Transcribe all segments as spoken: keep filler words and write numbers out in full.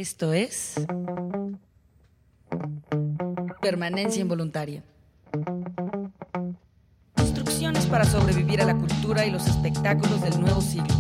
Esto es Permanencia Involuntaria. Instrucciones para sobrevivir a la cultura y los espectáculos del nuevo siglo.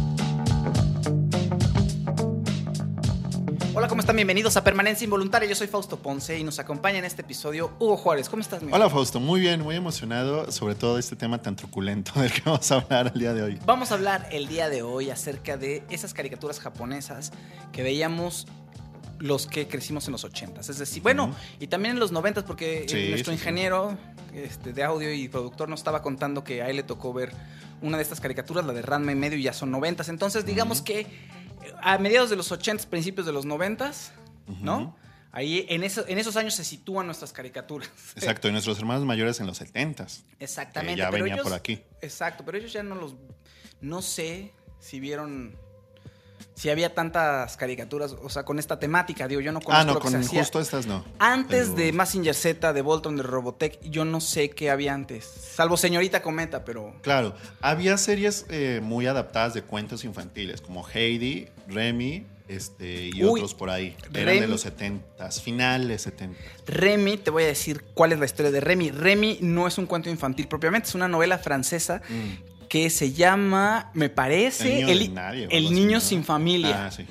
Hola, ¿cómo están? Bienvenidos a Permanencia Involuntaria. Yo soy Fausto Ponce y nos acompaña en este episodio Hugo Juárez. ¿Cómo estás, mi Hola, Fausto. Muy bien, muy emocionado sobre todo de este tema tan truculento del que vamos a hablar el día de hoy. Vamos a hablar el día de hoy acerca de esas caricaturas japonesas que veíamos los que crecimos en los ochentas. Es decir, bueno, uh-huh. y también en los noventas, porque sí, nuestro sí, ingeniero sí. Este, de audio y productor nos estaba contando que a él le tocó ver una de estas caricaturas, la de Ranma y medio, y ya son noventas. Entonces, digamos uh-huh. que a mediados de los ochentas, principios de los noventas, uh-huh. ¿no? Ahí en, eso, en esos años se sitúan nuestras caricaturas. Exacto, y nuestros hermanos mayores en los setentas. Exactamente. Que ya pero venían ellos, por aquí. Exacto, pero ellos ya no los... No sé si vieron... Si había tantas caricaturas, o sea, con esta temática, digo, yo no conozco Ah, no, lo que con se hacía. justo estas no. Antes pero... de Mazinger Z, de Voltron, de Robotech, yo no sé qué había antes. Salvo Señorita Cometa, pero... Claro, había series eh, muy adaptadas de cuentos infantiles, como Heidi, Remy, este, y Uy, otros por ahí. Eran Remy, de los setentas, finales setentas. Remy, te voy a decir cuál es la historia de Remy. Remy no es un cuento infantil propiamente, es una novela francesa mm. que se llama, me parece, El Niño, el, nadie, el así, niño ¿no? sin familia. Ah, sí.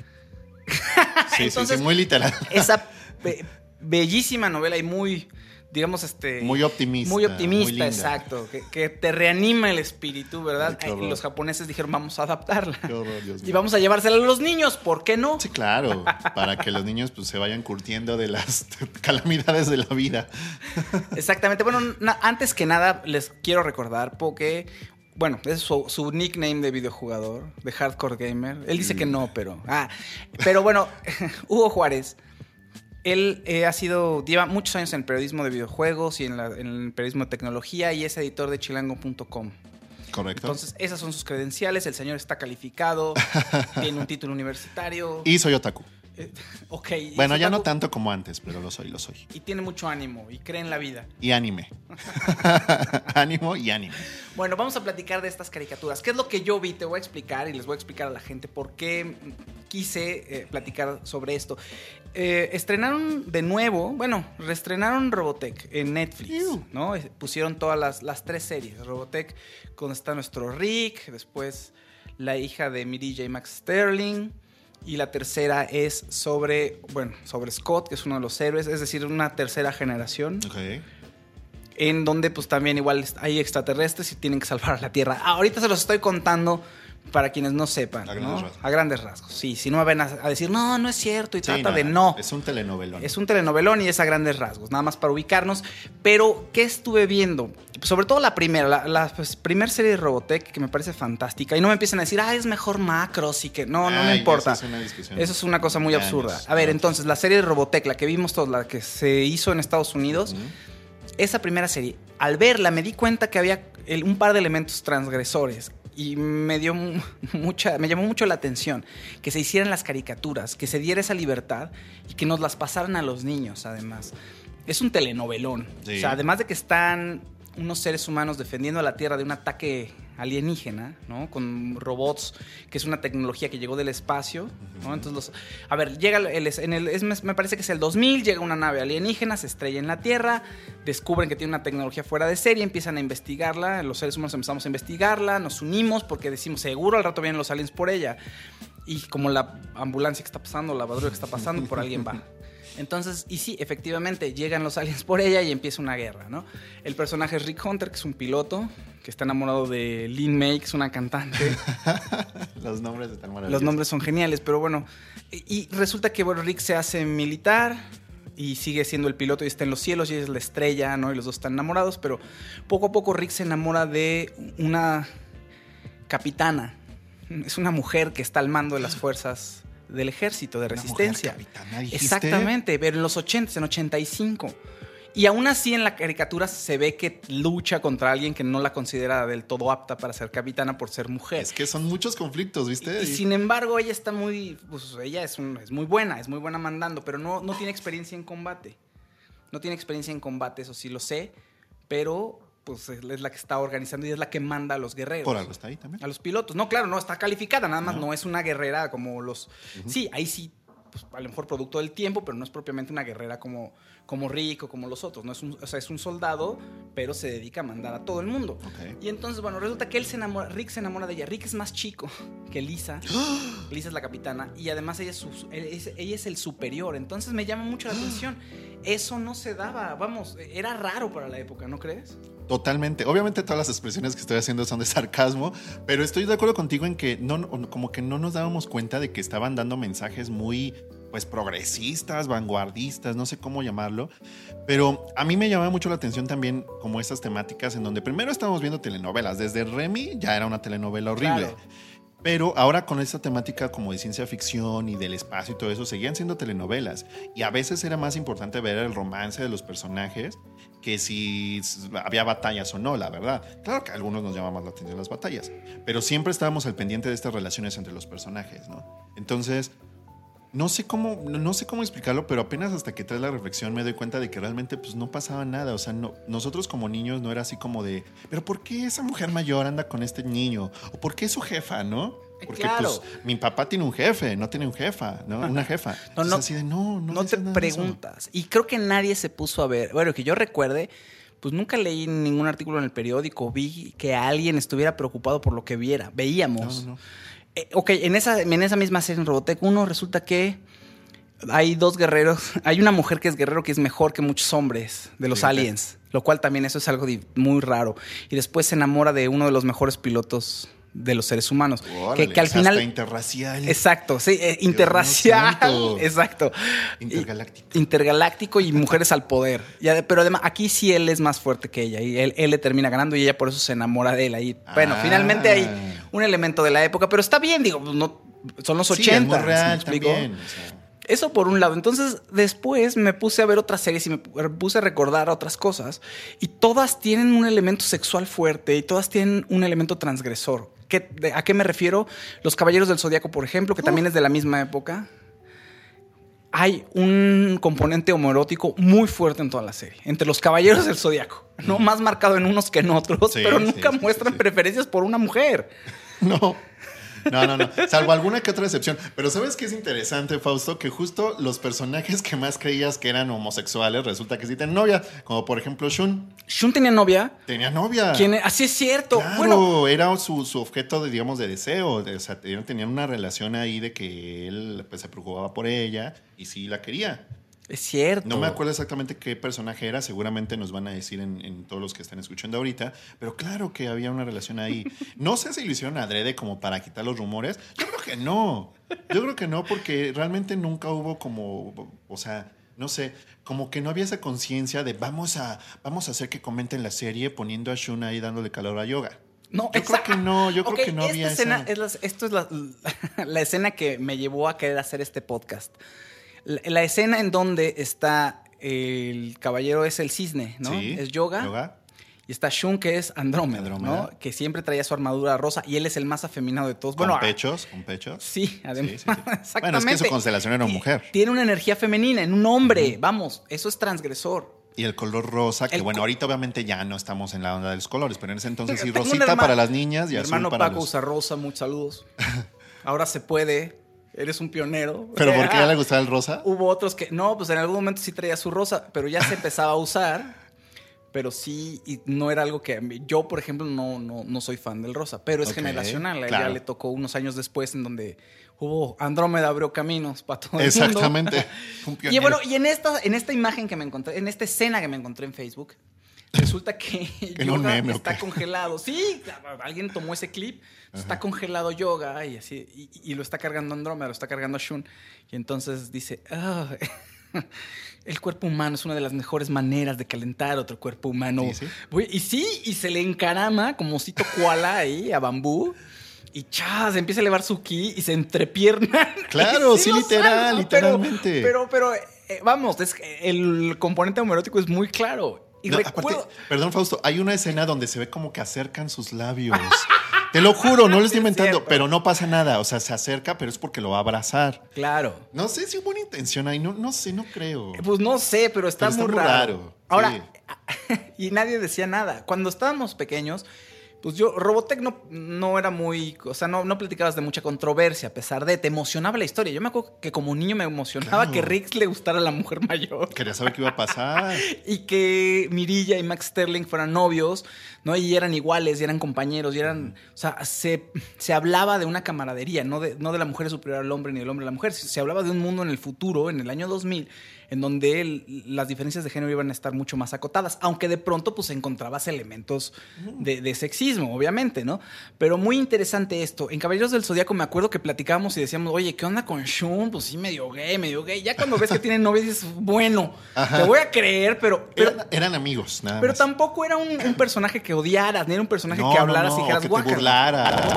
Sí, Entonces, sí, sí, muy literal. Esa be- bellísima novela y muy, digamos, este... Muy optimista. Muy optimista, muy exacto. Que, que te reanima el espíritu, ¿verdad? Ay, y los japoneses dijeron, vamos a adaptarla. Qué horror, Dios mío. Y vamos a llevársela a los niños, ¿por qué no? Sí, claro. Para que los niños pues, se vayan curtiendo de las calamidades de la vida. Exactamente. Bueno, na- antes que nada, les quiero recordar, porque... Bueno, es su, su nickname de videojugador, de hardcore gamer. Él dice mm. que no, pero... Ah, pero bueno, Hugo Juárez, él eh, ha sido... Lleva muchos años en el periodismo de videojuegos y en, la, en el periodismo de tecnología y es editor de chilango punto com. Correcto. Entonces, esas son sus credenciales. El señor está calificado, tiene un título universitario. Y soy otaku. Eh, ok. Bueno, ya otaku, no tanto como antes, pero lo soy, lo soy. Y tiene mucho ánimo y cree en la vida. Y anime. Ánimo y anime. Bueno, vamos a platicar de estas caricaturas. ¿Qué es lo que yo vi? Te voy a explicar y les voy a explicar a la gente por qué quise eh, platicar sobre esto. Eh, estrenaron de nuevo, bueno, reestrenaron Robotech en Netflix, ¿no? Pusieron todas las, las tres series. Robotech, donde está nuestro Rick, después la hija de Mireille Max Sterling, y la tercera es sobre, bueno, sobre Scott, que es uno de los héroes, es decir, una tercera generación. Ok. En donde pues también igual hay extraterrestres y tienen que salvar a la Tierra. Ah, ahorita se los estoy contando para quienes no sepan, a ¿no? grandes rasgos. A grandes rasgos, sí. Si no me ven a, a decir, no, no es cierto, y sí, trata no, de no. Es un telenovelón. Es un telenovelón y es a grandes rasgos, nada más para ubicarnos. Pero, ¿qué estuve viendo? Sobre todo la primera, la, la pues, primera serie de Robotech, que me parece fantástica. Y no me empiecen a decir, ah, es mejor Macros y que... No, no Ay, me importa. Eso es una discusión. Eso es una cosa muy absurda. Años. A ver, entonces, la serie de Robotech, la que vimos todos, la que se hizo en Estados Unidos... Uh-huh. Esa primera serie, al verla me di cuenta que había el, un par de elementos transgresores y me dio mucha, me llamó mucho la atención que se hicieran las caricaturas, que se diera esa libertad y que nos las pasaran a los niños, además. Es un telenovelón. Sí. O sea, además de que están unos seres humanos defendiendo a la Tierra de un ataque alienígena, ¿no? Con robots, que es una tecnología que llegó del espacio, ¿no? Entonces, los, a ver, llega el, en el, es, me parece que es el dos mil, llega una nave alienígena, se estrella en la Tierra, descubren que tiene una tecnología fuera de serie, empiezan a investigarla, los seres humanos empezamos a investigarla, nos unimos porque decimos, seguro al rato vienen los aliens por ella. Y como la ambulancia que está pasando, la patrulla que está pasando, por alguien va. Entonces, y sí, efectivamente, llegan los aliens por ella y empieza una guerra, ¿no? El personaje es Rick Hunter, que es un piloto, que está enamorado de Lin May, que es una cantante. Los nombres están maravillosos. Los nombres son geniales, pero bueno. Y, y resulta que, bueno, Rick se hace militar y sigue siendo el piloto y está en los cielos y es la estrella, ¿no? Y los dos están enamorados, pero poco a poco Rick se enamora de una capitana. Es una mujer que está al mando de las fuerzas del ejército de resistencia. Una mujer capitana, ¿dijiste? Exactamente, pero en los ochenta, en ochenta y cinco. Y aún así en la caricatura se ve que lucha contra alguien que no la considera del todo apta para ser capitana por ser mujer. Es que son muchos conflictos, ¿viste? Y, y sin embargo ella está muy, pues ella es, un, es muy buena, es muy buena mandando, pero no, no tiene experiencia en combate. No tiene experiencia en combate, eso sí lo sé, pero pues es la que está organizando y es la que manda a los guerreros. Por algo está ahí también. A los pilotos. No, claro, no está calificada, nada más no, no es una guerrera como los... Uh-huh. Sí, ahí sí pues, a lo mejor producto del tiempo, pero no es propiamente una guerrera como, como Rick o como los otros. ¿No? Es un, o sea, es un soldado, pero se dedica a mandar a todo el mundo. Okay. Y entonces, bueno, resulta que él se enamora, Rick se enamora de ella. Rick es más chico que Lisa. Lisa es la capitana y además ella es, su, ella es el superior. Entonces me llama mucho la atención. Eso no se daba, vamos, era raro para la época, ¿no crees? Totalmente. Obviamente todas las expresiones que estoy haciendo son de sarcasmo, pero estoy de acuerdo contigo en que no, como que no nos dábamos cuenta de que estaban dando mensajes muy, pues, progresistas, vanguardistas, no sé cómo llamarlo. Pero a mí me llamaba mucho la atención también como estas temáticas en donde primero estábamos viendo telenovelas. Desde Remy ya era una telenovela horrible. Claro. Pero ahora con esta temática como de ciencia ficción y del espacio y todo eso, seguían siendo telenovelas. Y a veces era más importante ver el romance de los personajes que si había batallas o no, la verdad. Claro que a algunos nos llama más la atención las batallas, pero siempre estábamos al pendiente de estas relaciones entre los personajes, ¿no? Entonces, no sé cómo, no sé cómo explicarlo, pero apenas hasta que traes la reflexión me doy cuenta de que realmente pues, no pasaba nada. O sea, no, nosotros como niños no era así como de, pero ¿por qué esa mujer mayor anda con este niño? ¿O por qué es su jefa, no? Porque claro. pues mi papá tiene un jefe, no tiene un jefa, ¿no? Una jefa. No, no, así de, no, no, no te preguntas. Y creo que nadie se puso a ver. Bueno, que yo recuerde, pues nunca leí ningún artículo en el periódico, vi que alguien estuviera preocupado por lo que viera. Veíamos. No, no, no. Eh, ok, en esa, en esa misma serie en Robotech uno resulta que hay dos guerreros. Hay una mujer que es guerrero que es mejor que muchos hombres de los sí, aliens, okay. Lo cual también eso es algo muy raro. Y después se enamora de uno de los mejores pilotos de los seres humanos. Órale, que, que al final hasta interracial. Exacto, sí, eh, interracial. Exacto. Intergaláctico. Y, intergaláctico y mujeres al poder. Ya, pero además, aquí sí él es más fuerte que ella. Y él, él le termina ganando y ella por eso se enamora de él. Ahí, ah. Bueno, finalmente hay un elemento de la época, pero está bien, digo, no, son los ochenta. Sí, es muy real, ¿sí también, o sea. Eso por un lado. Entonces, después me puse a ver otras series y me puse a recordar otras cosas. Y todas tienen un elemento sexual fuerte y todas tienen un elemento transgresor. ¿Qué, de, ¿A qué me refiero? Los Caballeros del Zodiaco, por ejemplo, que uh. también es de la misma época. Hay un componente homoerótico muy fuerte en toda la serie. Entre los Caballeros del Zodiaco. No más marcado en unos que en otros, sí, pero nunca sí, muestran sí, sí. preferencias por una mujer. No. No, no, no. Salvo alguna que otra excepción. Pero ¿sabes qué es interesante, Fausto? Que justo los personajes que más creías que eran homosexuales resulta que sí tienen novia. Como por ejemplo Shun. ¿Shun tenía novia? Tenía novia. ¿Quién? Así es cierto. Claro, bueno, era su, su objeto, de, digamos, de deseo. O sea, tenían una relación ahí de que él pues, se preocupaba por ella y sí la quería. Es cierto. No me acuerdo exactamente qué personaje era. Seguramente nos van a decir en, en todos los que están escuchando ahorita. Pero claro que había una relación ahí. No sé si lo hicieron adrede como para quitar los rumores. Yo creo que no. Yo creo que no, porque realmente nunca hubo como... O sea, no sé, como que no había esa conciencia de vamos a, vamos a hacer que comenten la serie poniendo a Shun ahí dándole calor a Yoga. No, yo exacto. creo que no, yo creo okay, que no esta había escena esa... es la, esto es la, la escena que me llevó a querer hacer este podcast. La, la escena en donde está el caballero es el cisne, ¿no? Sí, es Yoga, Yoga. Y está Shun, que es Andrómeda, Andrómeda, ¿no? Que siempre traía su armadura rosa y él es el más afeminado de todos. Con bueno, pechos, con pechos. Sí, además. Sí, sí, sí. Exactamente. Bueno, es que su constelación era una mujer. Tiene una energía femenina en un hombre. Uh-huh. Vamos, eso es transgresor. Y el color rosa, que el bueno, co- ahorita obviamente ya no estamos en la onda de los colores, pero en ese entonces sí, Tengo rosita hermano, para las niñas y mi azul hermano para Paco los... usa rosa, muchos saludos. Ahora se puede. Eres un pionero. ¿Pero por qué ya le gustaba el rosa? Hubo otros que, no, pues en algún momento sí traía su rosa, pero ya se empezaba a usar. Pero sí, y no era algo que... Yo, por ejemplo, no, no, no soy fan del rosa, pero es okay, generacional. A claro. ella le tocó unos años después en donde hubo... Andrómeda abrió caminos para todo el Exactamente. mundo. Un pionero. Y bueno, y en esta, en esta imagen que me encontré, en esta escena que me encontré en Facebook, resulta que Yoga meme, está okay. congelado. Sí, alguien tomó ese clip. Está congelado Yoga y así y, y lo está cargando Andrómeda, lo está cargando Shun. Y entonces dice, oh, el cuerpo humano es una de las mejores maneras de calentar otro cuerpo humano. ¿Sí, sí? Y sí, y se le encarama como osito koala ahí a Bambú. Y chas, empieza a elevar su ki y se entrepiernan. Claro, sí, sí literal, saben, literalmente. Pero, pero, pero eh, vamos, es, el componente homoerótico es muy claro. Y no, recuerdo... aparte, perdón, Fausto, hay una escena donde se ve como que acercan sus labios. Te lo juro, no lo estoy inventando, es pero no pasa nada. O sea, se acerca, pero es porque lo va a abrazar. Claro. No sé si hubo una intención ahí, no, no sé, no creo. Pues no sé, pero está, pero muy, está muy raro. raro. Ahora, sí. Y nadie decía nada. Cuando estábamos pequeños, Pues yo, Robotech no, no era muy, o sea, no, no platicabas de mucha controversia, a pesar de, te emocionaba la historia. Yo me acuerdo que como niño me emocionaba Claro. que Riggs le gustara a la mujer mayor. Quería saber qué iba a pasar. Y que Mirilla y Max Sterling fueran novios, ¿no? Y eran iguales, y eran compañeros, y eran, o sea, se, se hablaba de una camaradería, no de, no de la mujer superior al hombre ni del hombre a la mujer. Se hablaba de un mundo en el futuro, en el año dos mil, en donde el, las diferencias de género iban a estar mucho más acotadas, aunque de pronto pues encontrabas elementos de, de sexismo, obviamente, ¿no? Pero muy interesante esto. En Caballeros del Zodíaco me acuerdo que platicábamos y decíamos, oye, ¿qué onda con Shun? Pues sí, medio gay, medio gay. Ya cuando ves que tienen novia dices, bueno, Ajá. te voy a creer, pero... pero Eran, eran amigos, nada pero más. tampoco era un, un personaje que odiaras, ni era un personaje No, que no, hablaras no, y dijeras, que te guácala. burlara.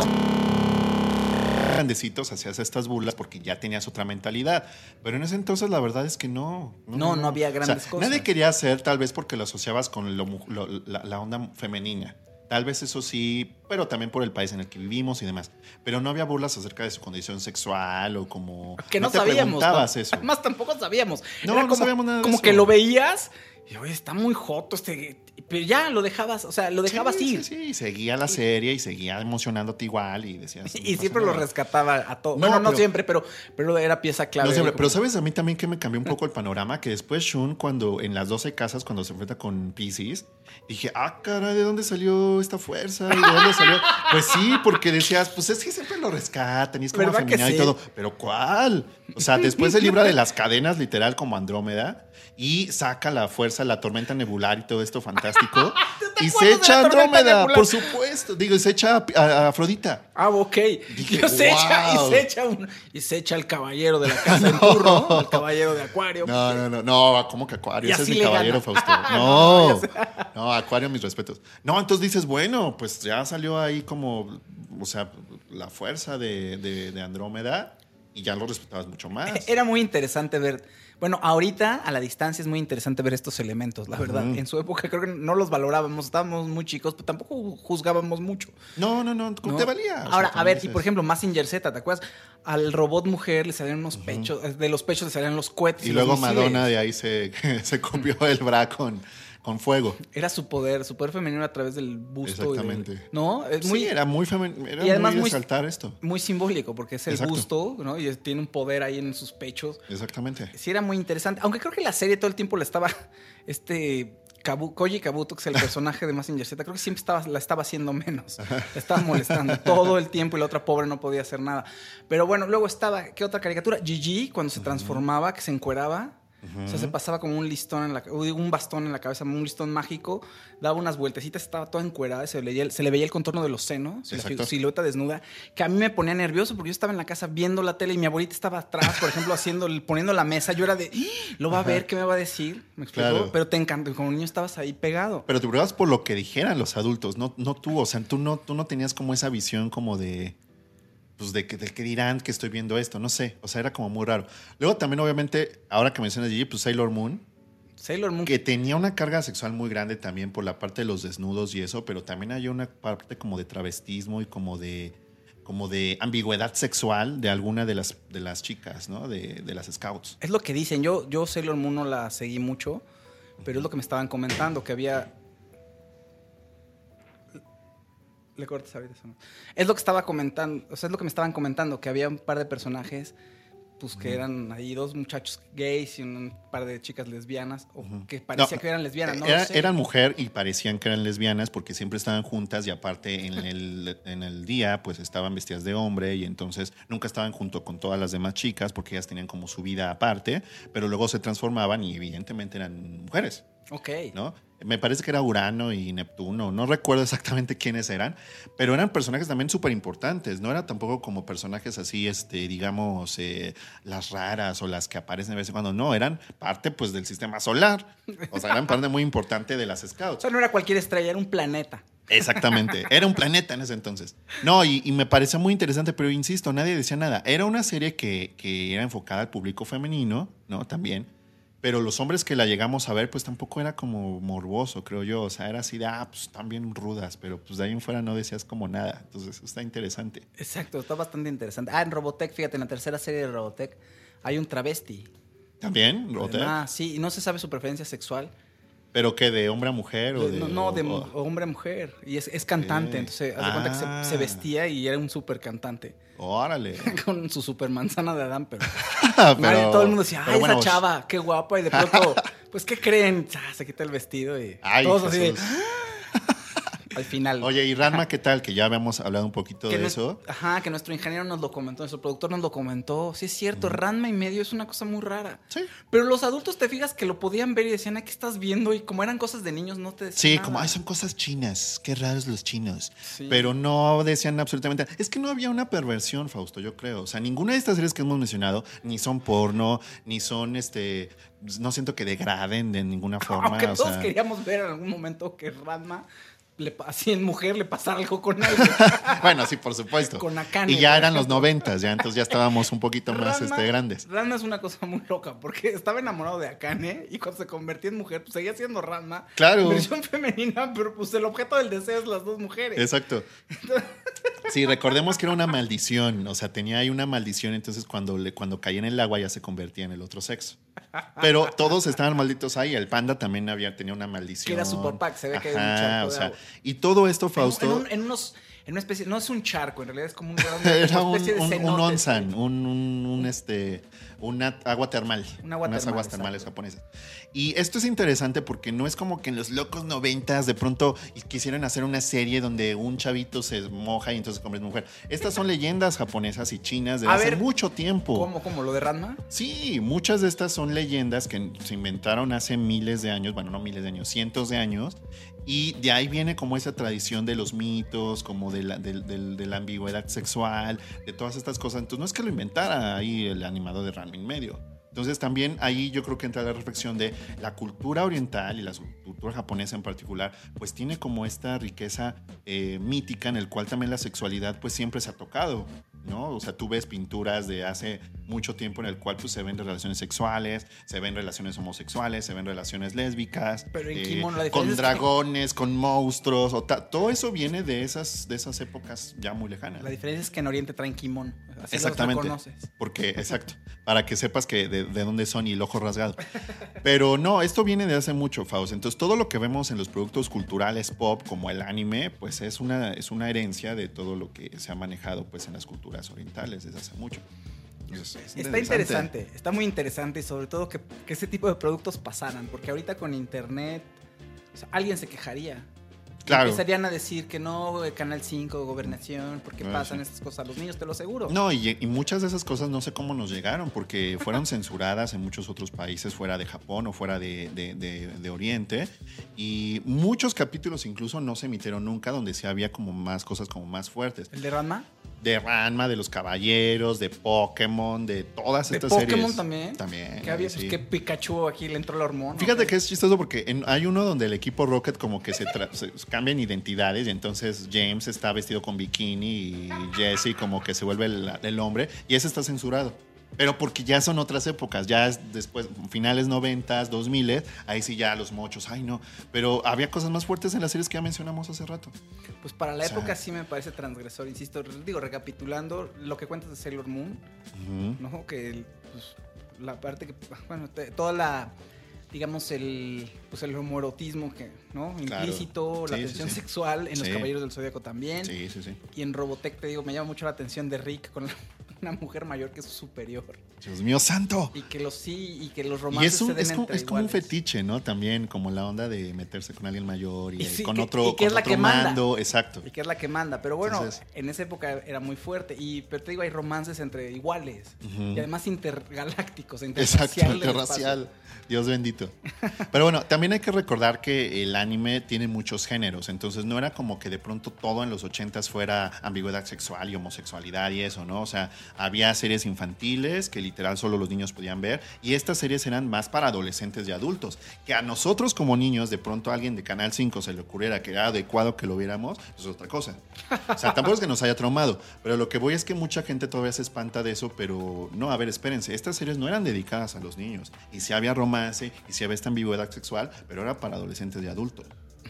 Grandecitos hacías estas burlas porque ya tenías otra mentalidad. Pero en ese entonces la verdad es que no. No, no había grandes O sea, cosas. Nadie quería hacer, tal vez porque lo asociabas con lo mu- lo- la, la onda femenina. Tal vez eso sí, pero también por el país en el que vivimos y demás. Pero no había burlas acerca de su condición sexual o como... Que no, te sabíamos. preguntabas ¿no? eso. Además, tampoco sabíamos. No, Era no como, sabíamos nada de Como eso. que lo veías y, oye, está muy joto este... Pero ya lo dejabas, o sea, lo dejabas sí, ir. Sí, sí, seguía la serie y seguía emocionándote igual y decías... Y, no y pasa siempre lo nada. rescataba a todo. No, Bueno, no pero- siempre, pero, pero era pieza clave. No siempre, Como- pero sabes a mí también que me cambió un poco el panorama, que después Shun, cuando en las doce casas, cuando se enfrenta con Pisces, dije, ah, caray, ¿de dónde salió esta fuerza? ¿Y de dónde salió? Pues sí, porque decías, pues es que siempre lo rescatan y es como ¿Verdad que afeminado y sí? todo. Pero ¿cuál? O sea, después se libra de las cadenas, literal, como Andrómeda, y saca la fuerza, la tormenta nebular y todo esto fantástico. te Y se acuerdas de la echa tormenta Andrómeda, nebular? por supuesto. Digo, y se echa a, a- a Afrodita. Ah, ok. Dije, y, se echa, wow. y se echa un- y se echa el caballero de la casa en turno, ¿no? El caballero de Acuario. No, no, no, no, ¿cómo que Acuario? Y Ese es así mi le caballero, gana. Fausto. No, No, ya sé. no, Acuario, mis respetos. No, entonces dices, bueno, pues ya salió ahí como, o sea, la fuerza de, de, de Andrómeda y ya lo respetabas mucho más. Era muy interesante ver. Bueno, ahorita a la distancia es muy interesante ver estos elementos, la verdad. Ujú. En su época creo que no los valorábamos, estábamos muy chicos, pero tampoco juzgábamos mucho. No, no, no, ¿cómo ¿no? te valía? O sea, Ahora, a también ver, y dices, por ejemplo, Mazinger Z, ¿te acuerdas? Al robot mujer le salían unos pechos, de los pechos le salían los cohetes. Y los luego misiles. Madonna de ahí se, se copió el bra con, con fuego. Era su poder, su poder femenino a través del busto. y del- Exactamente. ¿No? Es muy, sí, era muy femenino, era y además muy muy- resaltar esto. muy simbólico, porque es el Exacto. busto, ¿no? Y es- tiene un poder ahí en sus pechos. Exactamente. Sí, era muy interesante. Aunque creo que la serie todo el tiempo la estaba. Este. Kabu- Koji Kabuto, que es el personaje de Mazinger Z, creo que siempre estaba, la estaba haciendo menos. La estaba molestando todo el tiempo y la otra pobre no podía hacer nada. Pero bueno, luego estaba, ¿qué otra caricatura? Gigi, cuando se transformaba, que se encueraba. O sea, se pasaba como un listón en la un bastón en la cabeza, un listón mágico, daba unas vueltecitas, estaba toda encuerada, se le, veía, se le veía el contorno de los senos, la Exacto. silueta desnuda, que a mí me ponía nervioso porque yo estaba en la casa viendo la tele y mi abuelita estaba atrás, por ejemplo, haciendo, poniendo la mesa. Yo era de, "¡Ah! Lo va a ver, ¿qué me va a decir?" ¿Me explico? Claro. Pero te encantó, como niño estabas ahí pegado. Pero te preocupabas por lo que dijeran los adultos, no, no tú. O sea, tú no, tú no tenías como esa visión como de, pues de que, de que dirán que estoy viendo esto, no sé. O sea, era como muy raro. Luego también, obviamente, ahora que mencionas Gigi, pues Sailor Moon, Sailor Moon. que tenía una carga sexual muy grande también por la parte de los desnudos y eso, pero también hay una parte como de travestismo y como de, como de ambigüedad sexual de alguna de las, de las chicas, ¿no? De, de las scouts. Es lo que dicen. Yo, yo Sailor Moon no la seguí mucho, pero es lo que me estaban comentando, que había... Le cortas ahorita eso, ¿no? Es lo que estaba comentando, o sea, es lo que me estaban comentando, que había un par de personajes, pues que eran ahí dos muchachos gays y un par de chicas lesbianas, o que parecía No, que eran lesbianas, no Era- lo sé. Eran mujer y parecían que eran lesbianas porque siempre estaban juntas y aparte en el, en el día pues estaban vestidas de hombre y entonces nunca estaban junto con todas las demás chicas porque ellas tenían como su vida aparte, pero luego se transformaban y evidentemente eran mujeres, Ok. ¿no? Me parece que era Urano y Neptuno, no recuerdo exactamente quiénes eran, pero eran personajes también súper importantes, no eran tampoco como personajes así, este, digamos, eh, las raras o las que aparecen de vez en cuando, no, eran parte pues del sistema solar, o sea, eran parte muy importante de las O scouts. sea, no era cualquier estrella, era un planeta. Exactamente, era un planeta en ese entonces. No, y, y me parecía muy interesante, pero insisto, nadie decía nada. Era una serie que, que era enfocada al público femenino, ¿no? También. Pero los hombres que la llegamos a ver, pues tampoco era como morboso, creo yo. O sea, era así de, ah, pues están bien rudas, pero pues de ahí en fuera no decías como nada. Entonces está interesante. Exacto, está bastante interesante. Ah, en Robotech, fíjate, en la tercera serie de Robotech hay un travesti. ¿También, Robotech? Ah, sí, y no se sabe su preferencia sexual, ¿Pero qué? ¿De hombre a mujer? O de, no, no, de o, hombre a mujer. Y es, es cantante, eh. entonces haz de ah. cuenta que se, se vestía y era un súper cantante. Órale. Con su super manzana de Adán, pero, pero nadie, todo el mundo decía, ay, esa bueno, chava, qué guapa. Y de pronto, pues, ¿qué creen? Ah, se quita el vestido y ay, todos así de, Jesús. al final. Oye, ¿y Ranma qué tal? Que ya habíamos hablado un poquito que de no, eso. Ajá, que nuestro ingeniero nos lo comentó, nuestro productor nos lo comentó. Sí, es cierto, uh-huh. Ranma y medio es una cosa muy rara. Sí. Pero los adultos te fijas que lo podían ver y decían, ay, ¿qué estás viendo? Y como eran cosas de niños, no te decían Sí, nada. como, ay, son cosas chinas. Qué raros los chinos. Sí. Pero no decían absolutamente. Es que no había una perversión, Fausto, yo creo. O sea, ninguna de estas series que hemos mencionado ni son porno, ni son este. No siento que degraden de ninguna forma. Aunque o todos sea... queríamos ver en algún momento que Ranma, le, así en mujer, le pasara algo con él. Bueno, sí, por supuesto. Con Akane. Y ya eran los noventas, ya entonces ya estábamos un poquito más Ranma, este, grandes. Ranma es una cosa muy loca, porque estaba enamorado de Akane y cuando se convertía en mujer, pues seguía siendo Ranma. Claro. Versión femenina, pero pues el objeto del deseo es las dos mujeres. Exacto. Sí, recordemos que era una maldición, o sea, tenía ahí una maldición, entonces cuando, le, cuando caía en el agua ya se convertía en el otro sexo. Pero todos estaban malditos ahí, el panda también había, tenía una maldición. Que era su papá, que se ve que era un Ajá, charco o de sea, agua. y todo esto, Fausto... En, en, un, en unos... En una especie, no es un charco, en realidad es como un, era una especie un, de un, cenote. un onsen, un, un, un este, una agua termal. Una agua unas termal, aguas termales exacto. japonesas. Y esto es interesante porque no es como que en los locos noventas de pronto quisieran hacer una serie donde un chavito se moja y entonces se convierte en mujer. Estas son leyendas japonesas y chinas de A hace ver, mucho tiempo. ¿Cómo? ¿Cómo? ¿Lo de Ranma? Sí, muchas de estas son leyendas que se inventaron hace miles de años, bueno, no miles de años, cientos de años. Y de ahí viene como esa tradición de los mitos, como de la, de, de, de la ambigüedad sexual, de todas estas cosas. Entonces no es que lo inventara ahí el animador de Ranma y medio. Entonces también ahí yo creo que entra la reflexión de la cultura oriental y la cultura japonesa en particular, pues tiene como esta riqueza eh, mítica en el cual también la sexualidad pues siempre se ha tocado, ¿no? O sea, tú ves pinturas de hace mucho tiempo en el cual pues se ven relaciones sexuales, se ven relaciones homosexuales, se ven relaciones lésbicas, pero en eh, kimono, la con diferencia es dragones, que... con monstruos, o ta- todo eso viene de esas, de esas épocas ya muy lejanas. La diferencia es que en Oriente traen kimono. Así Exactamente. los reconoces. Porque, exacto, para que sepas que de, de dónde son y el ojo rasgado. Pero no, esto viene de hace mucho, Faust. Entonces, todo lo que vemos en los productos culturales pop, como el anime, pues es una, es una herencia de todo lo que se ha manejado pues, en las culturas orientales desde hace mucho. Entonces, es está interesante, está muy interesante y sobre todo que, que ese tipo de productos pasaran, porque ahorita con internet, o sea, alguien se quejaría. Claro. Empezarían a decir que no, Canal cinco, Gobernación, ¿por qué Ah, pasan sí. estas cosas a los niños? Te lo aseguro. No, y, y muchas de esas cosas no sé cómo nos llegaron, porque fueron censuradas en muchos otros países fuera de Japón o fuera de, de, de, de Oriente. Y muchos capítulos incluso no se emitieron nunca, donde sí había como más cosas como más fuertes. ¿El de Ranma? De Ranma, de los caballeros, de Pokémon, de todas ¿De estas Pokémon series. también? También. Que había, sí. pues que Pikachu aquí le entró la hormona. Fíjate que es chistoso porque en- hay uno donde el equipo Rocket como que se, tra- se cambian identidades y entonces James está vestido con bikini y Jesse como que se vuelve el, el hombre y ese está censurado. Pero porque ya son otras épocas, ya es después, finales noventas, dos miles, ahí sí ya los mochos, ay no. Pero había cosas más fuertes en las series que ya mencionamos hace rato. Pues para la O sea, época sí me parece transgresor, insisto. Digo, recapitulando lo que cuentas de Sailor Moon, Ujú. ¿no? Que el, pues, la parte que, bueno, te- toda la, digamos, el, pues el homoerotismo que, ¿no? Claro. Implícito, la Sí, sí, tensión sí. sexual en los Sí. Caballeros del Zodíaco también. Sí, sí, sí. Y en Robotech, te digo, me llama mucho la atención de Rick con la- una mujer mayor que es superior. Dios mío santo. Y que los sí, y que los Y romances es, un- se den es, como, entre es como un iguales. fetiche, ¿no? También como la onda de meterse con alguien mayor y, Y sí, con que- otro, y que con es la otro que manda. mando. Exacto. Y que es la que manda. Pero bueno, Entonces- en esa época era muy fuerte. Y pero te digo, hay romances entre iguales. Ujú. Y además intergalácticos, Exacto, interracial. del interracial. Dios bendito. Pero bueno, también hay que recordar que el anime tiene muchos géneros, entonces no era como que de pronto todo en los ochentas fuera ambigüedad sexual y homosexualidad y eso, ¿no? O sea, había series infantiles que literal solo los niños podían ver y estas series eran más para adolescentes y adultos. Que a nosotros como niños, de pronto a alguien de Canal cinco se le ocurriera que era adecuado que lo viéramos, es otra cosa. O sea, tampoco es que nos haya traumado, pero lo que voy es que mucha gente todavía se espanta de eso, pero no, a ver, espérense, estas series no eran dedicadas a los niños y si había romance y si había esta ambigüedad sexual, pero era para adolescentes y adultos.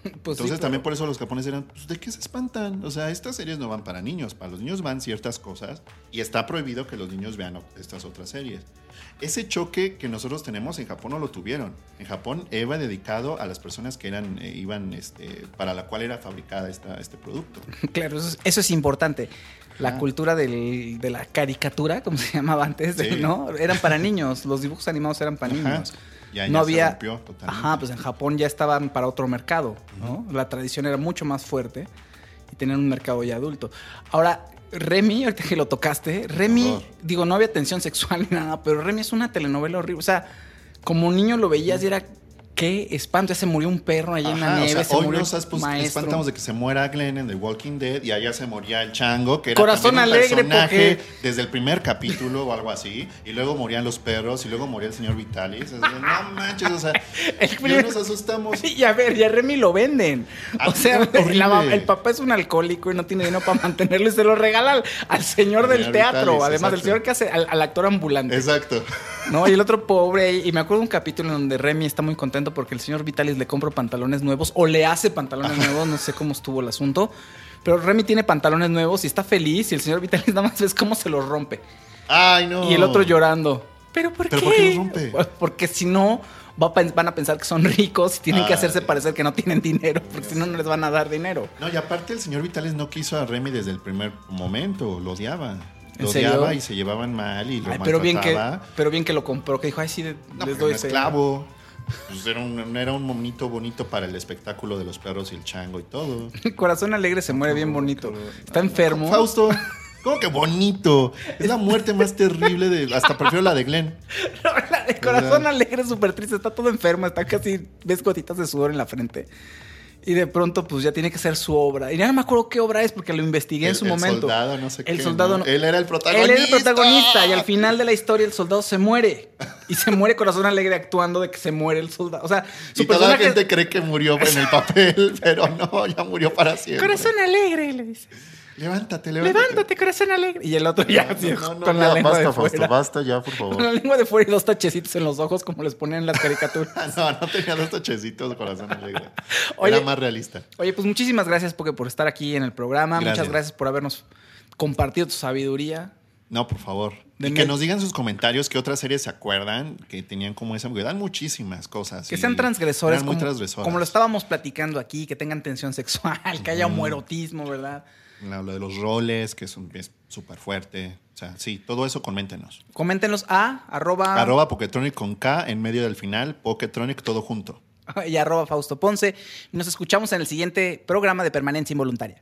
Pues Entonces sí, también pero- por eso los japoneses eran, pues, ¿de qué se espantan? O sea, estas series no van para niños, para los niños van ciertas cosas y está prohibido que los niños vean o- estas otras series. Ese choque que nosotros tenemos en Japón no lo tuvieron. En Japón iba dedicado a las personas que eran, eh, iban, este, para la cual era fabricada esta, este producto. Claro, eso es, eso es importante. La Ah. cultura del- de la caricatura, como se llamaba antes, Sí. ¿no? Eran para niños. Los dibujos animados eran para Ajá. niños. Ya- no ya se había. rompió totalmente. Ajá, pues en Japón ya estaban para otro mercado, ¿no? La tradición era mucho más fuerte y tenían un mercado ya adulto. Ahora, Remy, ahorita que lo tocaste, Remy, Horror. digo, no había tensión sexual ni nada, pero Remy es una telenovela horrible. O sea, como niño lo veías y era. Qué espanto, ya se murió un perro allá en la Ajá, nieve, o sea, se hoy murió nos el has, pues, maestro. espantamos de que se muera Glenn en The Walking Dead y allá se moría el chango, que era Corazón también un alegre, personaje porque- desde el primer capítulo o algo así, y luego morían los perros y luego moría el señor Vitalis. O sea, no manches, o sea, El ya primer- nos asustamos. Y a ver, y a Remy lo venden. Ah, O sea, horrible. la mam- el papá es un alcohólico y no tiene dinero para mantenerlo y se lo regala al, al señor Al del señor teatro. Vitalis, Además, el exacto. señor que hace al, al actor ambulante. Exacto. ¿No? Y el otro pobre ahí. Y me acuerdo de un capítulo en donde Remy está muy contento porque el señor Vitalis le compra pantalones nuevos o le hace pantalones nuevos. No sé cómo estuvo el asunto. Pero Remy tiene pantalones nuevos y está feliz. Y el señor Vitalis nada más ves cómo se los rompe. Ay, no. Y el otro llorando. ¿Pero por ¿Pero qué? por qué los rompe? Porque si no, va a pen- van a pensar que son ricos y tienen que Ay. hacerse parecer que no tienen dinero. Porque si no, no les van a dar dinero. No, y aparte el señor Vitalis no quiso a Remy desde el primer momento, lo odiaba. ¿En Lo serio? odiaba y se llevaban mal y lo Ay, pero, bien que, maltrataba. pero bien que lo compró, que dijo, ay, sí, de- No, les porque doy un ese. esclavo. Pues era, un, era un monito bonito para el espectáculo de los perros y el chango y todo. Corazón alegre se muere bien bonito. Está enfermo. Fausto, ¿cómo que bonito? Es la muerte más terrible de... Hasta prefiero la de Glenn. No, la de corazón ¿Verdad? alegre es súper triste. Está todo enfermo. Está casi, ves gotitas de sudor en la frente. Y de pronto, pues ya tiene que ser su obra. Y ya no me acuerdo qué obra es porque lo investigué en El- su el momento. soldado, no sé El qué, soldado ¿no? no- Él era el protagonista. Él era el protagonista. Y al final de la historia, el soldado se muere. Y se muere Corazón Alegre actuando de que se muere el soldado. O sea, su Y toda la personaje. gente cree que murió en el papel, pero no, ya murió para siempre. Corazón Alegre, le dice. Levántate, levántate. Levántate, corazón alegre. Y el otro ya, así, No, no, con no, la ya, lengua basta, de fuera. Fausto, basta ya, por Con la favor. lengua de fuera y dos tachecitos en los ojos, como les ponían en las caricaturas. No, no tenía dos tachecitos de corazón alegre. Oye, Era más realista. Oye, pues muchísimas gracias, Poke, por estar aquí en el programa. Gracias. Muchas gracias por habernos compartido tu sabiduría. No, por favor. De y que net- nos digan sus comentarios qué otras series se acuerdan que tenían como esa, porque dan muchísimas cosas. Que y sean transgresores, eran muy como, transgresoras. como lo estábamos platicando aquí, que tengan tensión sexual, que haya homoerotismo, ¿verdad? La- Lo de los roles, que es un- es súper fuerte. O sea, sí, todo eso coméntenos. Coméntenlos a arroba, Arroba Poketronic con K en medio del final, Poketronic todo junto. y arroba Fausto Ponce. Y nos escuchamos en el siguiente programa de Permanencia Involuntaria.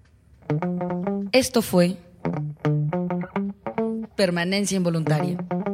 Esto fue Permanencia Involuntaria.